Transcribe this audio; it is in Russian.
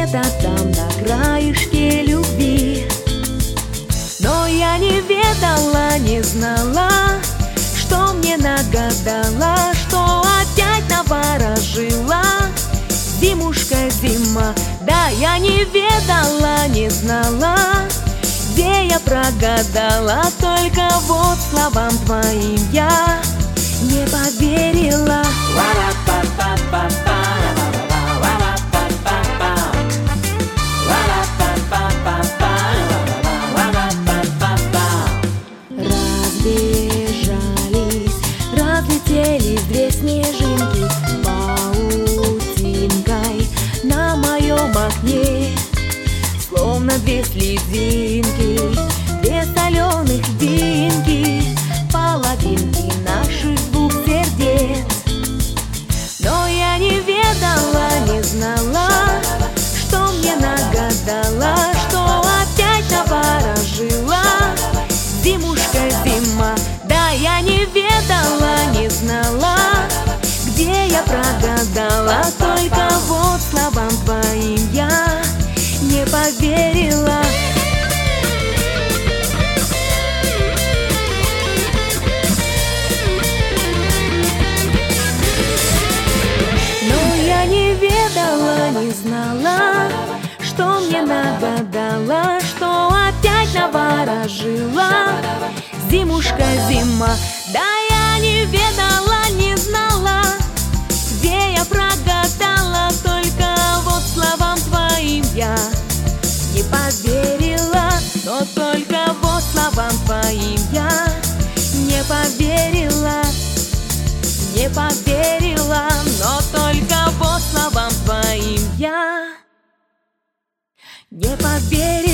где-то там на краешке любви. Но я не ведала, не знала, что мне нагадала, что опять наворожила зимушка зима. Да, я не ведала, не знала, где я прогадала, только вот словам твоим я не поверила. Разбежались, разлетелись две снежинки паутинкой на моем окне, словно две слезинки, две соленых динки, половинки наших двух сердец. Но я не ведала, не знала, что мне нагадала, что опять наворожила зимушка зима. Да, я не ведала, не знала, где я прогадала, только вот словам твоим я не поверила. Но я не ведала, не знала, что мне нагадала, что опять наворожила зимушка зима. Да, я не ведала, не знала, где я прогадала, только вот словам твоим я не поверила. Но только вот словам твоим я не поверила, не поверила. Но только вот словам твоим я не поверила.